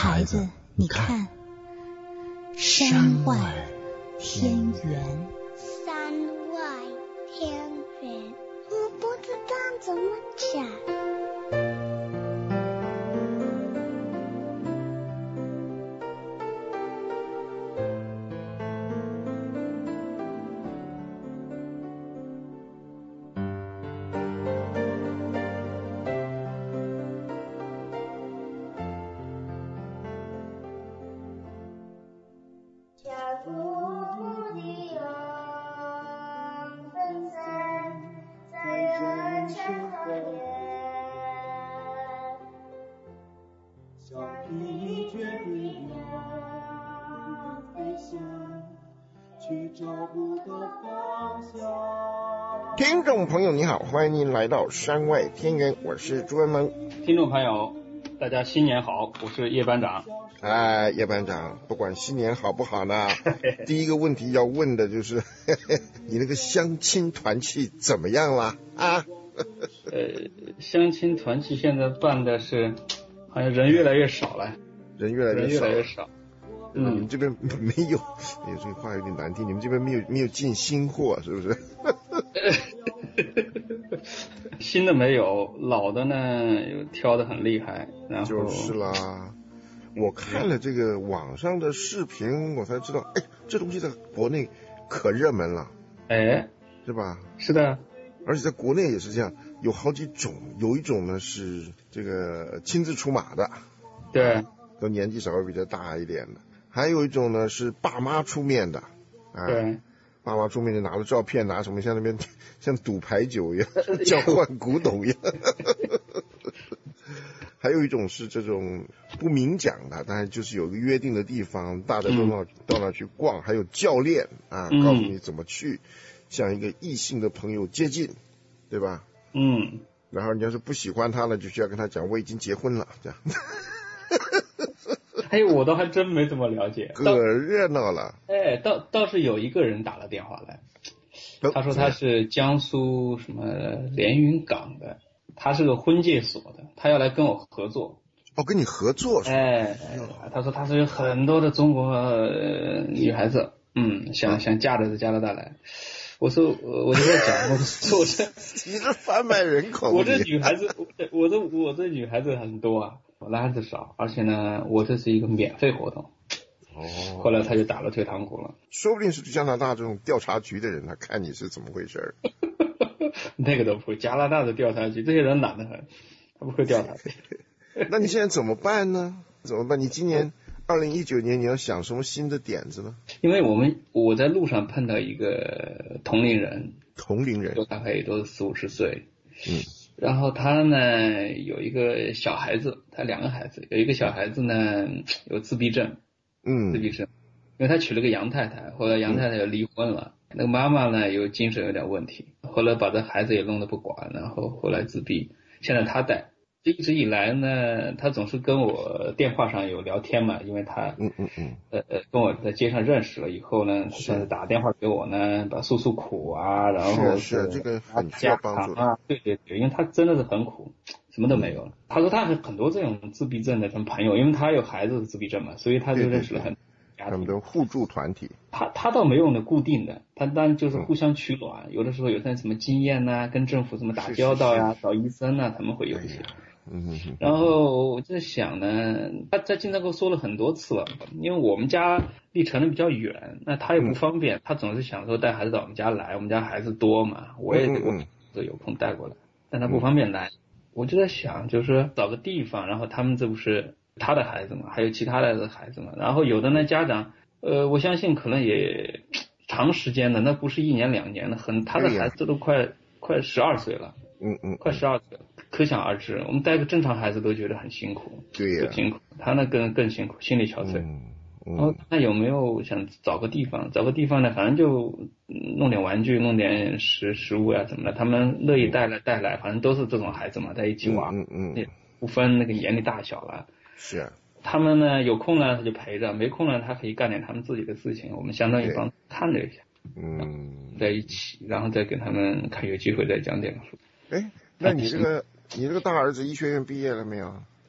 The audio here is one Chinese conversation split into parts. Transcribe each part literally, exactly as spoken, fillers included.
孩子，你看，山外天圆。 山外天圆，我不知道怎么讲。 听众朋友你好，欢迎您来到山外天圆，我是朱文萌。 听众朋友大家新年好，我是叶班长。 哎，叶班长，不管新年好不好呢第一个问题要问的就是呵呵你那个相亲团契怎么样了啊呃，相亲团契现在办的是好像人越来越少了， 人越来越少， 人越来越少。 嗯，你们这边没有，哎呦，这个话有点难听，你们这边没有没有进新货，是不是？ 新的没有，老的呢又挑得很厉害，然后就是啦。我看了这个网上的视频，我才知道，哎，这东西在国内可热门了， 哎， 是吧？ 是的， 而且在国内也是这样，有好几种，有一种呢是这个亲自出马的， 对， 啊、都年纪稍微比较大一点的。还有一种呢是爸妈出面的，啊， 对， 爸妈出面就拿了照片，拿什么像那边像赌牌九一样，交换古董一样。还有一种是这种不明讲的，但是就是有个约定的地方，大家都到、嗯、到那去逛，还有教练啊，告诉你怎么去向一个异性的朋友接近，对吧？ 嗯。 然后你要是不喜欢他呢，就需要跟他讲我已经结婚了，这样。 哎，我倒还真没怎么了解， 可热闹了。 哎，倒倒是有一个人打了电话来，他说他是江苏什么连云港的，他是个婚介所的，他要来跟我合作。 哦，跟你合作是吧？ 哎，他说他是有很多的中国、呃、女孩子，嗯，想想嫁着加拿大来。我说我就在讲，我说我这你这贩卖人口， 我这女孩子，我这我这女孩子很多啊，我男孩子少，而且呢，我这是一个免费活动。 哦。 后来他就打了退堂鼓了。 说不定是加拿大这种调查局的人，他看你是怎么回事。 那个都不会，加拿大的调查局这些人懒得很，他不会调查。 那你现在怎么办呢？怎么办？你今年二零一九年你要想什么新的点子呢？ 因为我们我在路上碰到一个同龄人， 同龄人都大概也都是四五十岁， 嗯， 然后他呢有一个小孩子，他两个孩子，有一个小孩子呢有自闭症， 嗯， 自闭症，因为他娶了个杨太太，后来杨太太又离婚了，嗯、那个妈妈呢有精神有点问题，后来把这孩子也弄得不管，然后后来自闭，现在他带。一直以来呢，他总是跟我电话上有聊天嘛，因为他， 嗯嗯嗯， 呃呃，跟我在街上认识了以后呢，他打电话给我呢，把诉诉苦啊，然后是是这个很需要帮助啊，对对对，因为他真的是很苦，什么都没有。嗯、他说他很多这种自闭症的什么朋友，因为他有孩子是自闭症嘛，所以他就认识了很多家庭， 他们的互助团体。 他他倒没有那固定的，他当然就是互相取暖，嗯、有的时候有些什么经验呐、啊，跟政府怎么打交道呀、啊，找医生呐、啊，他们会有一些。 嗯， 然后我在想呢，他他经常跟我说了很多次了，因为我们家离城里比较远，那他也不方便，嗯、他总是想说带孩子到我们家来，我们家孩子多嘛，我也我都有空带过来，但他不方便来，嗯、我就在想，就是找个地方，然后他们这不是他的孩子嘛，还有其他的孩子嘛，然后有的呢家长，呃，我相信可能也长时间的，那不是一年两年的，很他的孩子都快、啊、快十二岁了。 嗯嗯， 快十二岁了，可想而知。我们带个正常孩子都觉得很辛苦， 对呀、啊， 辛苦。他那更更辛苦，心力憔悴。 嗯嗯。 然后那有没有想找个地方？找个地方呢？反正就弄点玩具，弄点食食物呀、啊、怎么的，他们乐意带来带来，反正都是这种孩子嘛，在一起玩， 嗯嗯，嗯不分那个年龄大小了。 是啊。 他们呢有空呢他就陪着，没空呢他可以干点他们自己的事情，我们相当于帮看着一下。 嗯。 在一起，然后再给他们看有机会再讲点书。 哎。那你这个你这个大儿子医学院毕业了没有？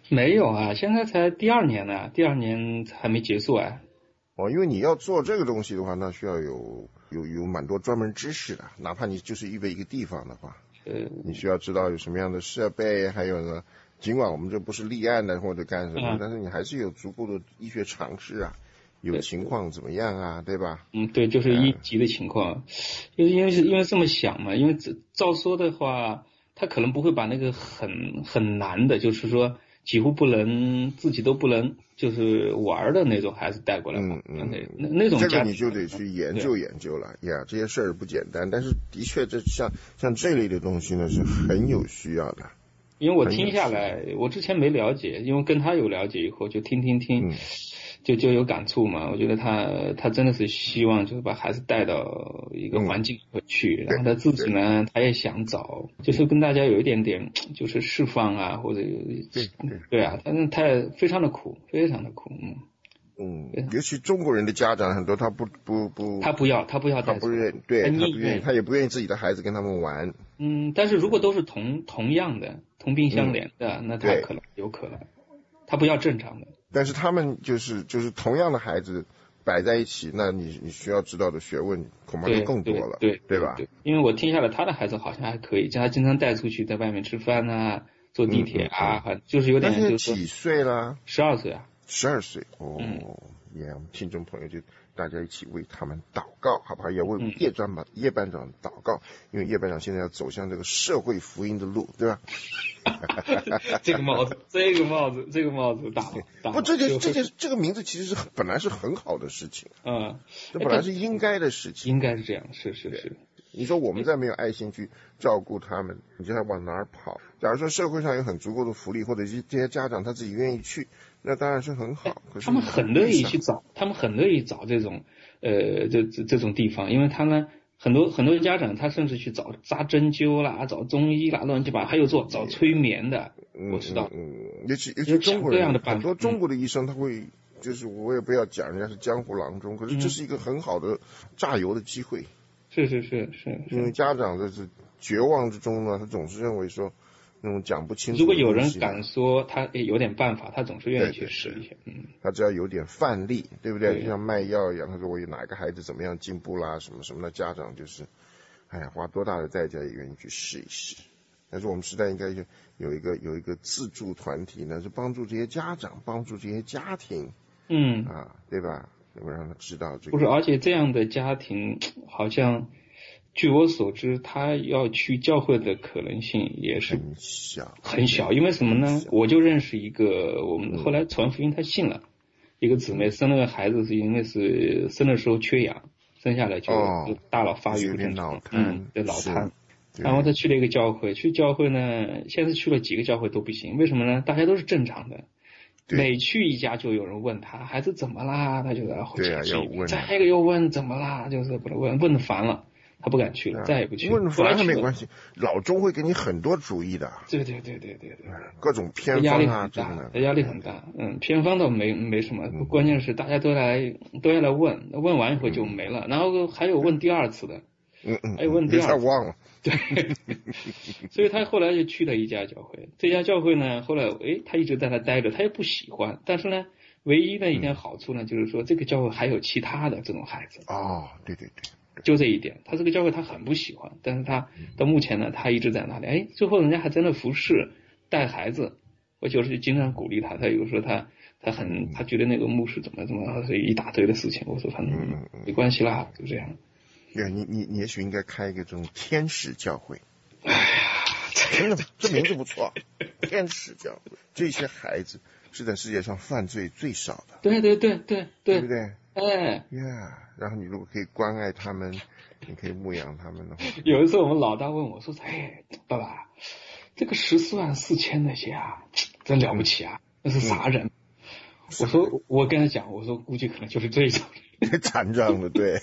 没有啊，现在才第二年呢，第二年还没结束啊。 哦，因为你要做这个东西的话，那需要有有有蛮多专门知识的，哪怕你就是预备一个地方的话，呃，你需要知道有什么样的设备，还有呢，尽管我们这不是立案的或者干什么，嗯、但是你还是有足够的医学常识啊，有情况怎么样啊，对吧？ 嗯，对，就是一级的情况，因为因为是因为这么想嘛，因为照说的话，他可能不会把那个很很难的，就是说几乎不能自己都不能就是玩的那种孩子带过来吧。 嗯嗯， 那那种这个你就得去研究研究了呀，这些事儿不简单，但是的确这像像这类的东西呢是很有需要的。 因为我听下来，我之前没了解，因为跟他有了解以后就听听听。嗯，就就有感触嘛，我觉得他他真的是希望就是把孩子带到一个环境里去，嗯、然后他自己呢，他也想找，就是跟大家有一点点就是释放啊，或者对对啊，但是他也非常的苦，非常的苦，嗯嗯，尤其中国人的家长很多，他不不不， 他不要他不要带， 他不愿对，他不愿意，他也不愿意自己的孩子跟他们玩。 嗯，但是如果都是同同样的同病相怜的，嗯、那他可能有可能，他不要正常的。 但是他们就是就是同样的孩子摆在一起，那你你需要知道的学问恐怕就更多了， 对 对, 对, 对吧？ 对，因为我听下来，他的孩子好像还可以，叫他经常带出去，在外面吃饭啊，坐地铁啊，嗯嗯、就是有点就是。 几岁了？ 十二岁啊。 十二岁哦，嗯、也我们听众朋友就大家一起为他们祷告，好不好？也为叶班长、嗯、叶班长祷告，因为叶班长现在要走向这个社会福音的路，对吧？ 这个帽子，这个帽子，这个帽子打打不，这个这个这个名字其实是本来是很好的事情， 嗯， 这本来是应该的事情， 应该是这样，是是是。 你说我们再没有爱心去照顾他们，你叫他往哪儿跑？假如说社会上有很足够的福利，或者是这些家长他自己愿意去，那当然是很好。可是他们很乐意去找，他们很乐意找这种呃这这这种地方，因为他呢很多很多家长他甚至去找扎针灸啦，找中医啦，乱七八糟，还有做找催眠的， 嗯、 我知道。 嗯，尤其尤其中国人很多中国的医生他会。嗯就是我也不要讲人家是江湖郎中，可是这是一个很好的榨油的机会。嗯、 是是是是， 因为家长在这绝望之中呢，他总是认为说那种讲不清楚。 如果有人敢说他有点办法，他总是愿意去试一下。嗯， 他只要有点范例，对不对？对就像卖药一样，他说我有哪个孩子怎么样进步啦，什么什么的，家长就是，哎呀，花多大的代价也愿意去试一试。但是我们时代应该有一个有一个自助团体呢，是帮助这些家长，帮助这些家庭。 嗯啊，对吧？我让他知道这个。 不是，而且这样的家庭好像，据我所知，他要去教会的可能性也是很小， 很小。因为什么呢？我就认识一个，我们后来传福音他信了，嗯、一个姊妹生了个孩子，是因为是生的时候缺氧，生下来就大脑发育不正常，嗯，就脑瘫。然后他去了一个教会，去教会呢，现在去了几个教会都不行，为什么呢？大家都是正常的。每去一家就有人问他孩子怎么啦，他就在后对啊要问， 再一个又问怎么啦，就是不能问，问的烦了，他不敢去了，啊、再也不去。 问烦了没关系，老中会给你很多主意的。 对对对对对对， 各种偏方啊， 压力很大，压力很大。嗯，偏方倒没没什么，嗯、关键是大家都来都要来问，问完以后就没了，嗯、然后还有问第二次的。 嗯嗯， 还有问第二次， 忘了。 对，所以他后来就去了一家教会。这家教会呢，后来诶，他一直在那待着，他也不喜欢。但是呢，唯一的一点好处呢，嗯、就是说这个教会还有其他的这种孩子。 哦，对对对， 就这一点，他这个教会他很不喜欢，但是他到目前呢，他一直在那里。哎，最后人家还真的服侍带孩子，我就是经常鼓励他。他有时候他他很他觉得那个牧师怎么怎么一大堆的事情，我说反正没关系啦，就这样。 对，你你你也许应该开一个这种天使教会。 哎呀， 真的，这名字不错，天使教会。这些孩子是在世界上犯罪最少的。 对对对对对， 对不对？ 哎呀， yeah, 然后你如果可以关爱他们，你可以牧养他们的话。 有一次我们老大问我说：“哎，爸爸，这个十四万四千那些啊，真了不起啊，那是啥人？”嗯、我说，我跟他讲，我说估计可能就是这种。 残障的，对。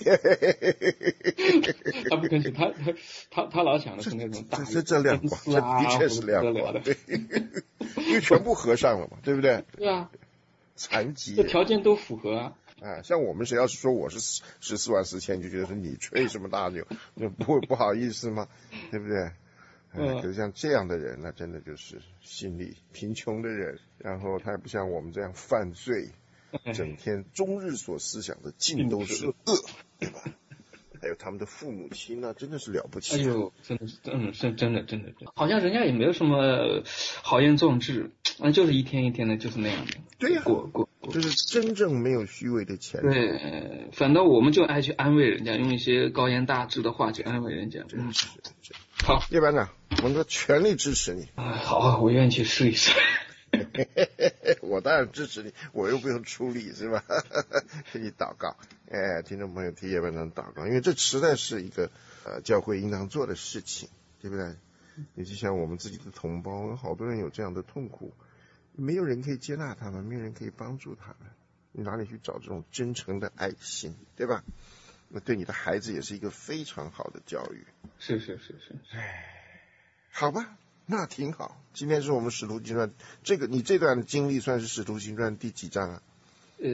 他不跟去，他他他他老想的是那种大这这亮光，这的确是亮光的，对，因为全部合上了嘛，对不对？ 对啊， 残疾， 这条件都符合啊。 啊，像我们谁要是说我是十四万四千，就觉得是你吹什么大牛，就不不好意思吗？对不对？ 嗯，可是像这样的人，那真的就是心里贫穷的人，然后他也不像我们这样犯罪，整天终日所思想的尽都是恶，对吧？还有他们的父母亲呢，真的是了不起。 哎呦，真的是，嗯，是真的，真的，真的，好像人家也没有什么豪言壮志，啊，就是一天一天的，就是那样的。 对呀、啊， 过过过， 就是真正没有虚伪的钱。 对，反倒我们就爱去安慰人家，用一些高言大志的话去安慰人家。 真是， 好， 叶班长，我们全力支持你。 啊，好，我愿意去试一试。 我当然支持你，我又不用出力，是吧？给你祷告，哎，听众朋友替叶班长祷告，因为这实在是一个呃教会应当做的事情，对不对？尤其像我们自己的同胞，有好多人有这样的痛苦，没有人可以接纳他们，没有人可以帮助他们，你哪里去找这种真诚的爱心，对吧？那对你的孩子也是一个非常好的教育。 是是是是， 哎，好吧。那挺好，今天是我们使徒行传，这个你这段的经历算是使徒行传第几章啊？ 呃，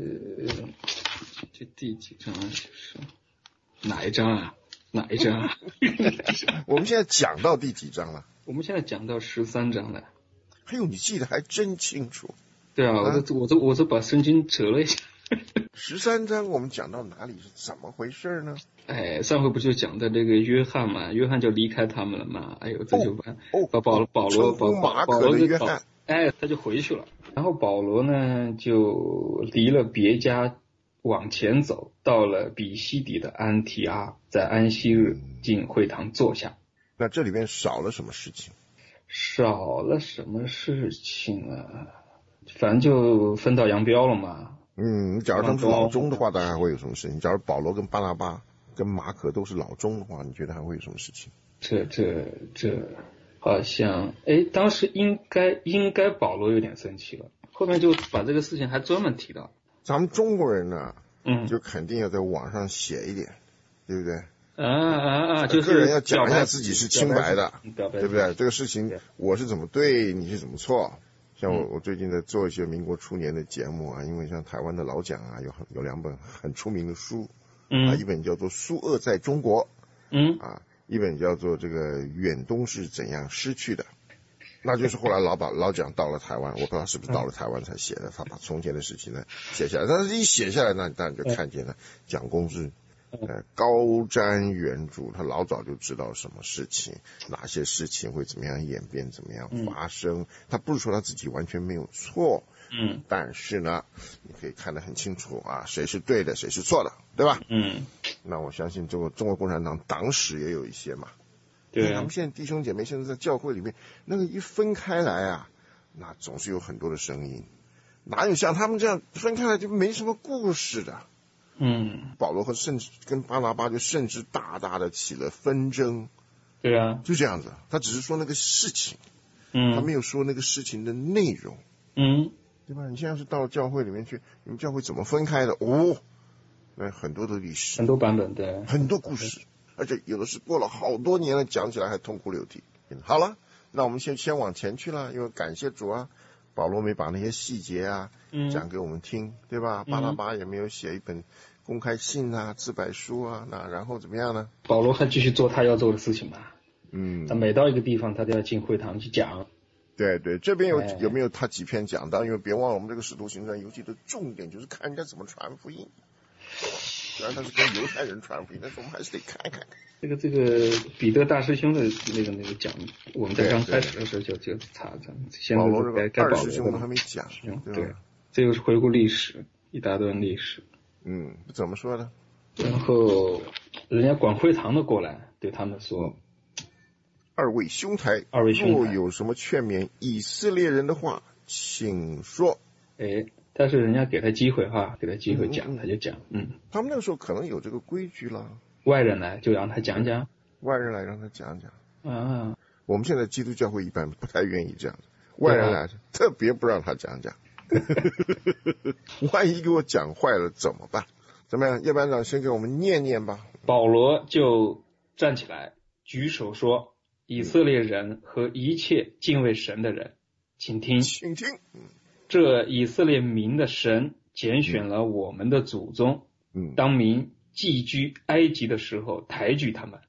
这第几章是哪一章啊？哪一章啊？ 我们现在讲到第几章了？ 我们现在讲到十三章了。 哎呦，你记得还真清楚。 对啊，我都我都我都把圣经折了一下。 十三章我们讲到哪里是怎么回事呢？ 哎，上回不就讲的这个约翰嘛，约翰就离开他们了嘛，哎呦，这就把、 哦、 把保保罗把马可的约翰， 哎，他就回去了。然后保罗呢就离了别家往前走，到了比西底的安提阿，在安息日进会堂坐下。 那这里边少了什么事情？ 少了什么事情啊？反正就分道扬镳了嘛。 嗯，假如他们是老中的话，当然还会有什么事情。假如保罗跟巴拿巴跟马可都是老中的话，你觉得还会有什么事情？ 这这这好像，哎，当时应该应该保罗有点生气了，后面就把这个事情还专门提到。 咱们中国人呢， 嗯， 就肯定要在网上写一点，对不对？ 啊啊啊！就是个人要讲一下自己是清白的， 对不对？这个事情我是怎么对，你是怎么错。像我，我最近在做一些民国初年的节目啊，因为像台湾的老蒋啊，有很有两本很出名的书， 嗯， 啊，一本叫做《苏俄在中国》， 嗯， 啊，一本叫做这个远东是怎样失去的，那就是后来老把老蒋到了台湾，我不知道是不是到了台湾才写的，他把从前的事情呢写下来，但是一写下来，那当然就看见了蒋公是。呃，高瞻远瞩，他老早就知道什么事情，哪些事情会怎么样演变，怎么样发生。嗯、他不是说他自己完全没有错， 嗯， 但是呢，你可以看得很清楚啊，谁是对的，谁是错的，对吧？ 嗯， 那我相信中国中国共产党党史也有一些嘛。 对、啊， 咱们现在弟兄姐妹现在在教会里面，那个一分开来啊，那总是有很多的声音，哪有像他们这样分开来就没什么故事的？ 嗯， 保罗和甚至跟巴拿巴就甚至大大的起了纷争， 对啊， 就这样子，他只是说那个事情， 嗯， 他没有说那个事情的内容， 嗯， 对吧？你现在是到教会里面去，你们教会怎么分开的？哦，那很多的历史， 很多版本，对， 很多故事，而且有的是过了好多年了，讲起来还痛哭流涕。好了，那我们先先往前去了，因为感谢主啊，保罗没把那些细节啊讲给我们听，对吧？巴拿巴也没有写一本公开信啊、自白书啊，那然后怎么样呢？ 保罗还继续做他要做的事情吧。 嗯， 他每到一个地方，他都要进会堂去讲。 对对，这边有、哎、有没有他几篇讲到？因为别忘了，我们这个使徒行传游记的重点就是看人家怎么传福音。虽然他是跟犹太人传福音，但是我们还是得看看。 这个这个彼得大师兄的那个那个讲，我们在刚开始的时候就就查着，现在该该保罗二师兄都还没讲，对对，这个是回顾历史，一大段历史。 嗯，怎么说呢？ 然后人家管会堂的过来，对他们说：“ 二位兄台， 二位兄台， 若有什么劝勉以色列人的话，请说。” 哎，但是人家给他机会哈，给他机会讲，嗯、他就讲，嗯。 他们那个时候可能有这个规矩了。 外人来就让他讲讲， 外人来让他讲讲啊。 我们现在基督教会一般不太愿意这样子，外人来、啊、特别不让他讲讲。万一给我讲坏了怎么办？怎么样，叶班长先给我们念念吧。 保罗就站起来举手说：“以色列人和一切敬畏神的人，请听， 请听。 这以色列民的神拣选了我们的祖宗， 嗯， 当民寄居埃及的时候抬举他们，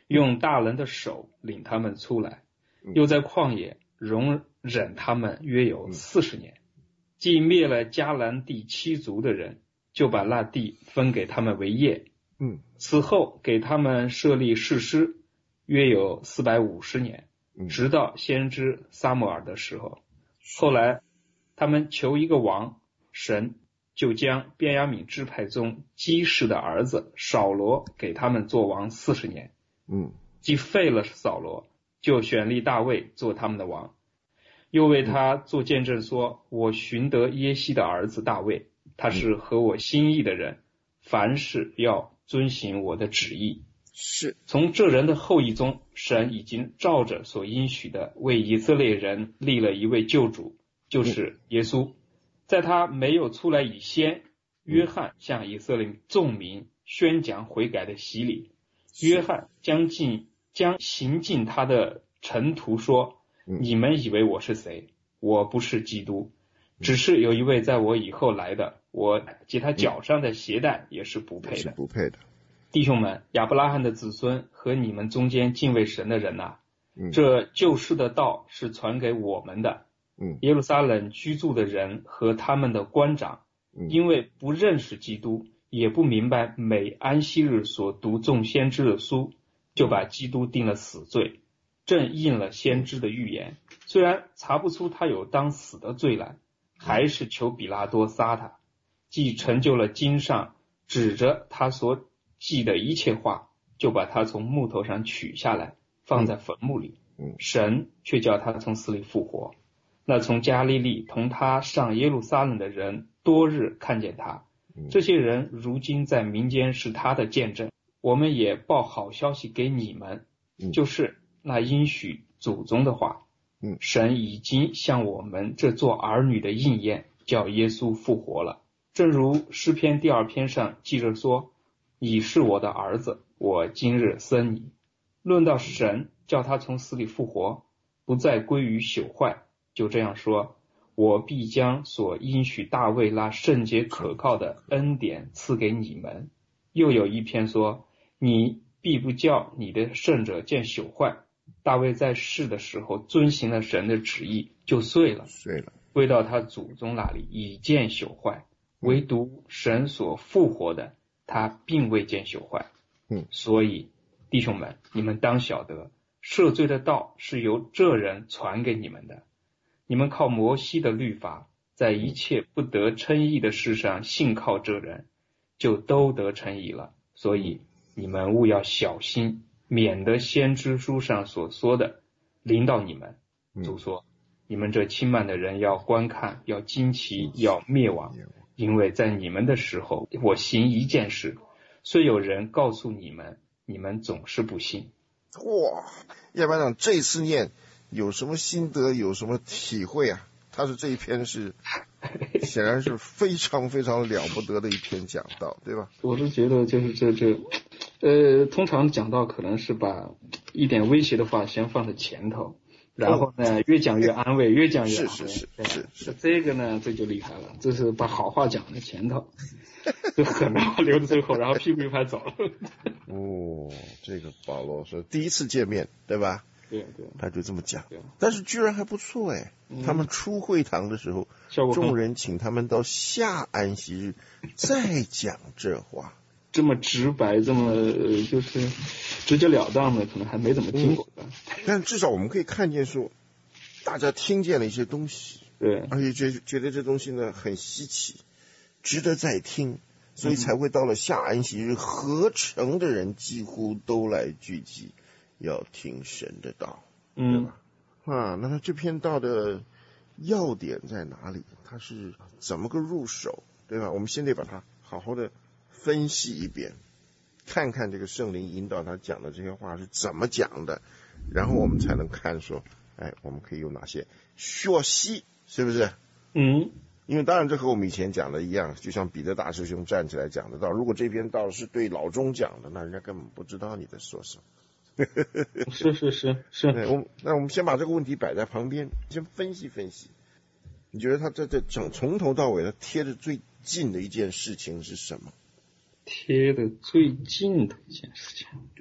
用大能的手领他们出来，又在旷野容忍他们约有四十年。既灭了迦南地七族的人，就把那地分给他们为业。 嗯， 此后给他们设立士师，约有四百五十年，直到先知撒母耳的时候。后来他们求一个王，神就将便雅悯支派中基士的儿子扫罗给他们做王四十年。 嗯， 既废了扫罗，就选立大卫做他们的王，又为他做见证说，我寻得耶西的儿子大卫，他是合我心意的人，凡事要遵行我的旨意。 是从这人的后裔中，神已经照着所应许的为以色列人立了一位救主，就是耶稣。在他没有出来以先，约翰向以色列众民宣讲悔改的洗礼。约翰将尽将行尽他的尘途说，你们以为我是谁？我不是基督，只是有一位在我以后来的，我系他脚上的鞋带也是不配的。 是不配的。 弟兄们，亚伯拉罕的子孙和你们中间敬畏神的人呐、啊嗯、 这救世的道是传给我们的。 嗯， 耶路撒冷居住的人和他们的官长， 嗯、 因为不认识基督，也不明白每安息日所读众先知的书，就把基督定了死罪，正应了先知的预言。虽然查不出他有当死的罪来，还是求比拉多杀他，既成就了经上指着他所记的一切话，就把他从木头上取下来，放在坟墓里。神却叫他从死里复活。那从加利利同他上耶路撒冷的人多日看见他，这些人如今在民间是他的见证。我们也报好消息给你们，就是那应许祖宗的话，神已经向我们这做儿女的应验，叫耶稣复活了。正如诗篇第二篇上记着说，你是我的儿子，我今日生你。论到神叫他从死里复活，不再归于朽坏，就这样说，我必将所应许大卫那圣洁可靠的恩典赐给你们。又有一篇说，你必不叫你的圣者见朽坏。大卫在世的时候遵行了神的旨意，就睡了， 睡了， 归到他祖宗那里，已见朽坏。唯独神所复活的，他并未见朽坏。 嗯， 所以弟兄们，你们当晓得，赦罪的道是由这人传给你们的。你们靠摩西的律法，在一切不得称义的事上信靠这人，就都得称义了。所以你们务要小心，免得先知书上所说的临到你们。主说，你们这轻慢的人要观看，要惊奇，要灭亡，因为在你们的时候，我行一件事，虽有人告诉你们，你们总是不信。 哇，叶班长这次念有什么心得，有什么体会啊？他是这一篇是显然是非常非常了不得的一篇讲道，对吧？ 我是觉得就是这这呃，通常讲道可能是把一点威胁的话先放在前头，然后呢越讲越安慰，越讲越安慰。 是是是是是， 这个呢这就厉害了，这是把好话讲在前头，就狠的话留在最后，然后屁股一拍走了。 哦，这个保罗说第一次见面，对吧？ 对对， 他就这么讲，但是居然还不错哎、嗯！他们出会堂的时候，众人请他们到下安息日再讲这话， 这么直白，这么、呃、就是直截了当的，可能还没怎么听过的、嗯。 但至少我们可以看见说，大家听见了一些东西， 对， 而且觉觉得这东西呢很稀奇，值得再听，所以才会到了下安息日，合城的人几乎都来聚集。要听神的道， 嗯， 对吧？啊，那他这篇道的要点在哪里？他是怎么个入手，对吧？我们先得把它好好的分析一遍，看看这个圣灵引导他讲的这些话是怎么讲的，然后我们才能看说，哎，我们可以有哪些学习，是不是？ 嗯， 因为当然这和我们以前讲的一样，就像彼得大师兄站起来讲的道，如果这篇道是对老中讲的，那人家根本不知道你在说什么。 是是是是， 我那我们先把这个问题摆在旁边，先分析分析。你觉得他这这整从头到尾，他贴的最近的一件事情是什么？ 贴的最近的一件事情， 对，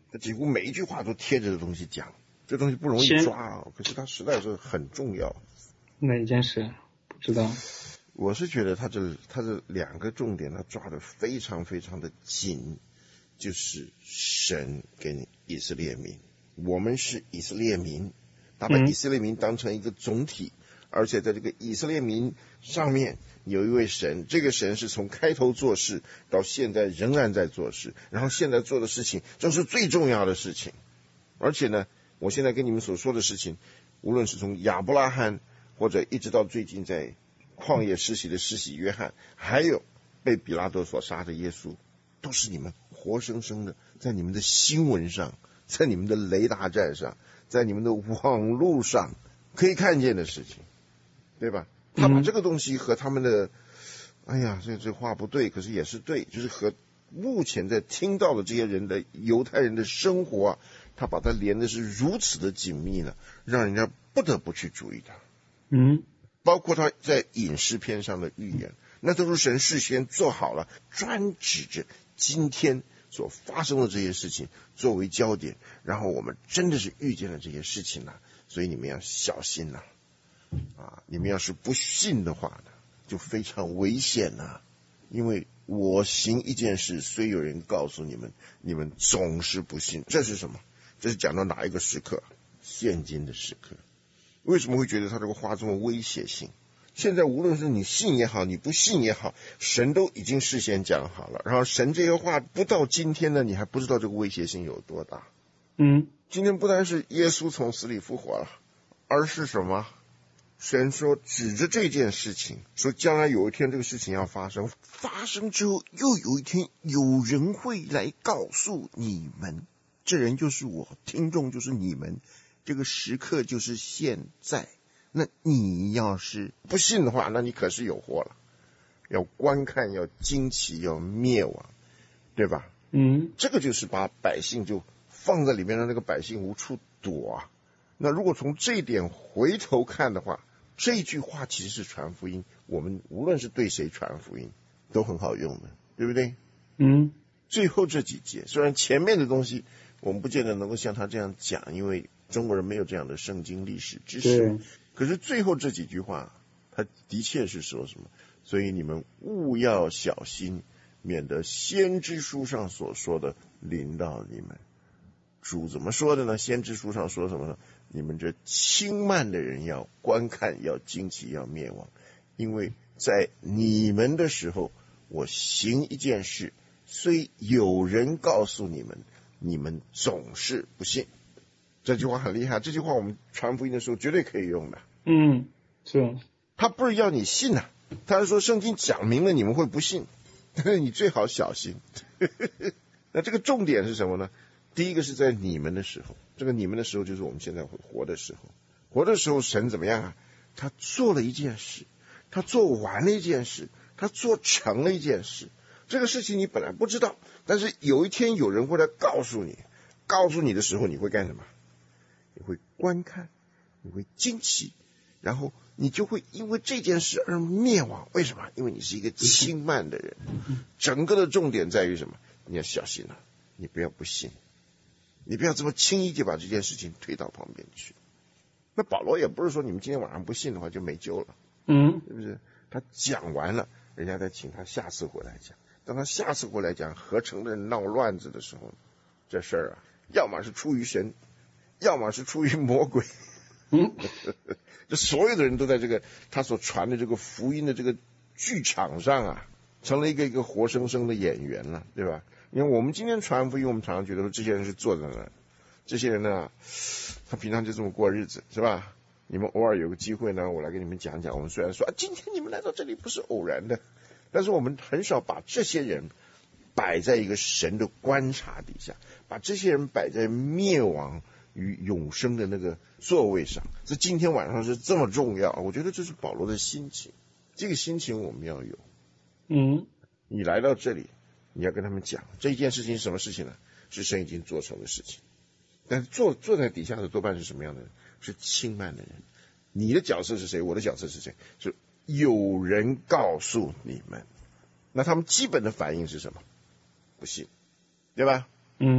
他几乎每一句话都贴着的东西讲，这东西不容易抓啊，可是它实在是很重要。 哪一件事？不知道。 我是觉得他这他这两个重点他抓得非常非常的紧，就是神跟以色列民，我们是以色列民，他把以色列民当成一个总体，嗯、而且在这个以色列民上面有一位神，这个神是从开头做事到现在仍然在做事，然后现在做的事情就是最重要的事情，而且呢，我现在跟你们所说的事情，无论是从亚伯拉罕或者一直到最近在旷野施洗的施洗约翰，还有被比拉多所杀的耶稣，都是你们活生生的在你们的新闻上，在你们的雷达站上，在你们的网络上可以看见的事情，对吧？他把这个东西和他们的，哎呀，这这话不对，可是也是对，就是和目前在听到的这些人的犹太人的生活啊，他把它连的是如此的紧密呢，让人家不得不去注意他。 嗯。 包括他在饮食篇上的预言，那都是神事先做好了，专指着今天所发生的这些事情作为焦点，然后我们真的是遇见了这些事情了，所以你们要小心了啊！你们要是不信的话呢，就非常危险了，因为我行一件事，虽有人告诉你们，你们总是不信。这是什么？这是讲到哪一个时刻？现今的时刻。为什么会觉得他这个话这么威胁性？现在无论是你信也好，你不信也好，神都已经事先讲好了，然后神这些话不到今天呢，你还不知道这个威胁性有多大。 嗯， 今天不单是耶稣从死里复活了，而是什么？神说指着这件事情，说将来有一天这个事情要发生，发生之后又有一天有人会来告诉你们，这人就是我，听众就是你们，这个时刻就是现在。那你要是不信的话，那你可是有祸了，要观看，要惊奇，要灭亡，对吧？ 嗯， 这个就是把百姓就放在里面，让那个百姓无处躲啊。那如果从这一点回头看的话，这句话其实是传福音，我们无论是对谁传福音都很好用的，对不对？ 嗯， 最后这几节虽然前面的东西我们不见得能够像他这样讲，因为中国人没有这样的圣经历史知识，可是最后这几句话他的确是说什么，所以你们务要小心，免得先知书上所说的临到你们。主怎么说的呢？先知书上说什么呢？你们这轻慢的人要观看，要惊奇，要灭亡，因为在你们的时候，我行一件事，虽有人告诉你们，你们总是不信。这句话很厉害，这句话我们传福音的时候绝对可以用的。 嗯，是。 他不是要你信啊，他是说圣经讲明了你们会不信，但是你最好小心。那这个重点是什么呢？第一个是在你们的时候，这个你们的时候就是我们现在活的时候。活的时候神怎么样啊？他做了一件事，他做完了一件事，他做成了一件事。这个事情你本来不知道，但是有一天有人会来告诉你，告诉你的时候你会干什么？你会观看，你会惊奇，然后你就会因为这件事而灭亡。为什么？因为你是一个轻慢的人。整个的重点在于什么？你要小心了，你不要不信，你不要这么轻易就把这件事情推到旁边去。那保罗也不是说你们今天晚上不信的话就没救了， 嗯， 是不是？他讲完了，人家再请他下次回来讲。当他下次回来讲合成的闹乱子的时候，这事儿啊，要么是出于神，要么是出于魔鬼。 嗯， 这所有的人都在这个他所传的这个福音的这个剧场上啊，成了一个一个活生生的演员了，对吧？因为我们今天传福音，我们常常觉得说这些人是坐在那儿，这些人呢，他平常就这么过日子，是吧？你们偶尔有个机会呢，我来跟你们讲讲。我们虽然说啊，今天你们来到这里不是偶然的，但是我们很少把这些人摆在一个神的观察底下，把这些人摆在灭亡与永生的那个座位上。这今天晚上是这么重要，我觉得这是保罗的心情，这个心情我们要有。 嗯， 你来到这里，你要跟他们讲这一件事情是什么事情呢？是神已经做成的事情。但是坐坐在底下的多半是什么样的人？是轻慢的人。你的角色是谁？我的角色是谁？是有人告诉你们。那他们基本的反应是什么？不信，对吧？ 嗯，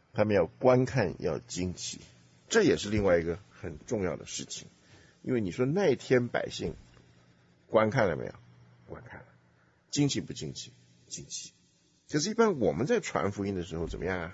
他们要观看，要惊奇，这也是另外一个很重要的事情。因为你说那天百姓观看了没有？观看了。惊奇不惊奇？惊奇。可是一般我们在传福音的时候怎么样啊？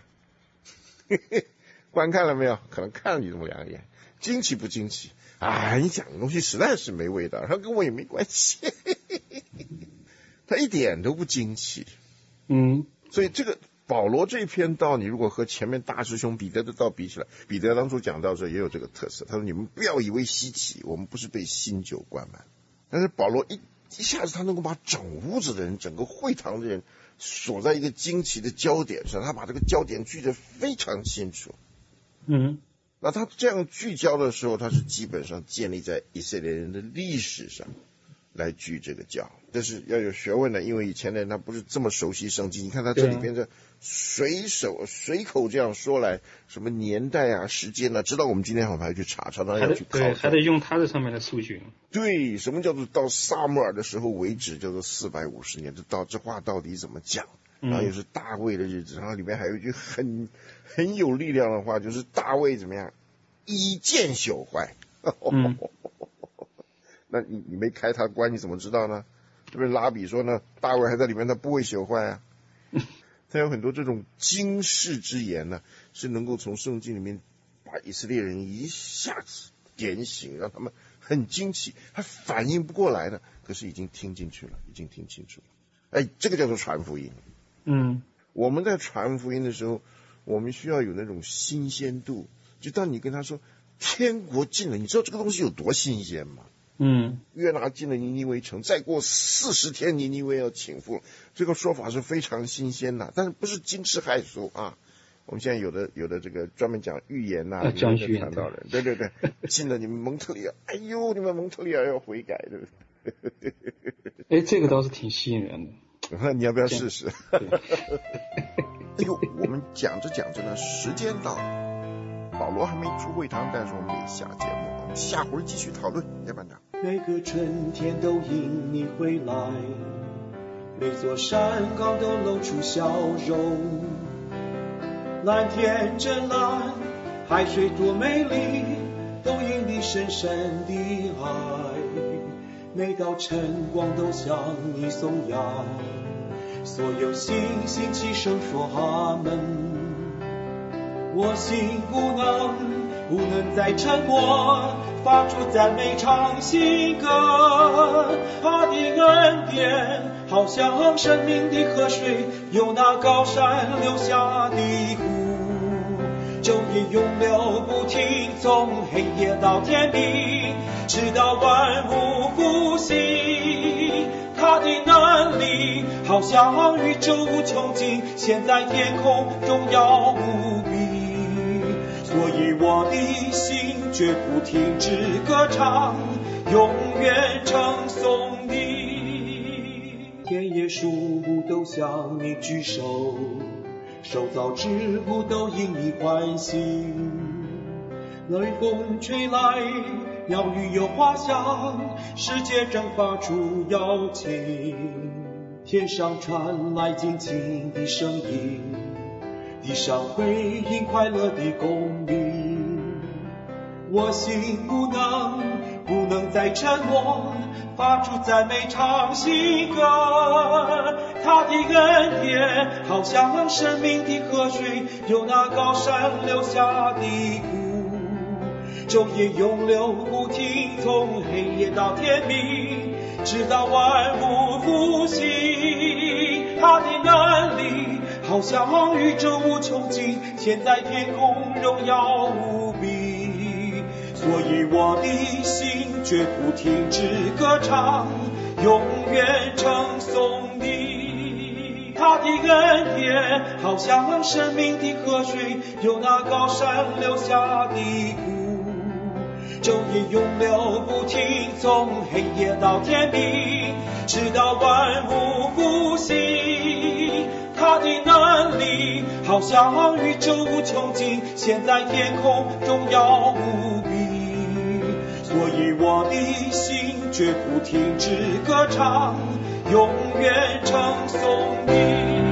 观看了没有？可能看了你这么两眼。惊奇不惊奇？啊，你讲的东西实在是没味道，他跟我也没关系。他一点都不惊奇。 嗯， 所以这个保罗这一篇道，你如果和前面大师兄彼得的道比起来，彼得当初讲到这也有这个特色。他说：“你们不要以为稀奇，我们不是被新酒灌满。”但是保罗一一下子他能够把整屋子的人、整个会堂的人锁在一个惊奇的焦点上，他把这个焦点聚得非常清楚。 嗯， 那他这样聚焦的时候，他是基本上建立在以色列人的历史上来聚这个焦，这是要有学问的，因为以前的人他不是这么熟悉圣经。你看他这里边的随手随口这样说来，什么年代啊、时间啊，直到我们今天好像还要去查，常常要去考证， 对，还得用他这上面的数据。 对，什么叫做到撒母耳的时候为止，叫做四百五十年，这到这话到底怎么讲？然后又是大卫的日子，然后里面还有一句很很有力量的话，就是大卫怎么样，一剑朽坏。 嗯那你你没开他关，你怎么知道呢？这边拉比说呢，大卫还在里面，他不会朽坏啊。他有很多这种惊世之言呢，是能够从圣经里面把以色列人一下子点醒，让他们很惊奇，还反应不过来的，可是已经听进去了，已经听清楚了。哎，这个叫做传福音。 嗯， 我们在传福音的时候，我们需要有那种新鲜度。就当你跟他说天国近了，你知道这个东西有多新鲜吗？ 嗯， 约拿进了尼尼微城，再过四十天尼尼微要倾覆，这个说法是非常新鲜的，但是不是惊世骇俗啊。我们现在有的有的这个专门讲预言呐、啊， 讲预言传道人，对对对，进了你们蒙特利尔，哎呦，你们蒙特利尔要悔改，对不对？ 哎，这个倒是挺吸引人的。 你要不要试试？哎呦，我们讲着讲着呢，时间到了，保罗还没出会堂，但是我们得下节目，我们下回继续讨论，叶班长。 每个春天都因你回来，每座山岗都露出笑容，蓝天真蓝，海水多美丽，都因你深深的爱。每道晨光都向你颂扬，所有星星齐声说阿门。我心不能不能再沉默，发出赞美唱新歌。他的恩典好像生命的河水，由那高山流下的湖，昼夜永流不停，从黑夜到天明，直到万物复兴。他的能力好像宇宙无穷尽，现在天空荣耀无比。所以我的心绝不停止歌唱，永远称颂你。田野树木都向你举手，受造之物都因你欢喜。雷风吹来，鸟语有花香，世界正发出邀请。天上传来静静的声音，地上回应快乐的公鸣。我心不能不能再沉默，发出赞美唱新歌。他的恩典好像生命的河水，由那高山流下的湖，昼夜永流不停，从黑夜到天明，直到万物复兴。他的能力好像宇宙无穷尽，现在天空荣耀无比。所以我的心绝不停止歌唱，永远称颂你。他的恩典好像生命的河水，由那高山流下的湖，昼夜永流不停，从黑夜到天明，直到万物复兴。他的能力好像宇宙无穷尽，现在天空荣耀无比。所以我的心绝不停止歌唱，永远称颂你。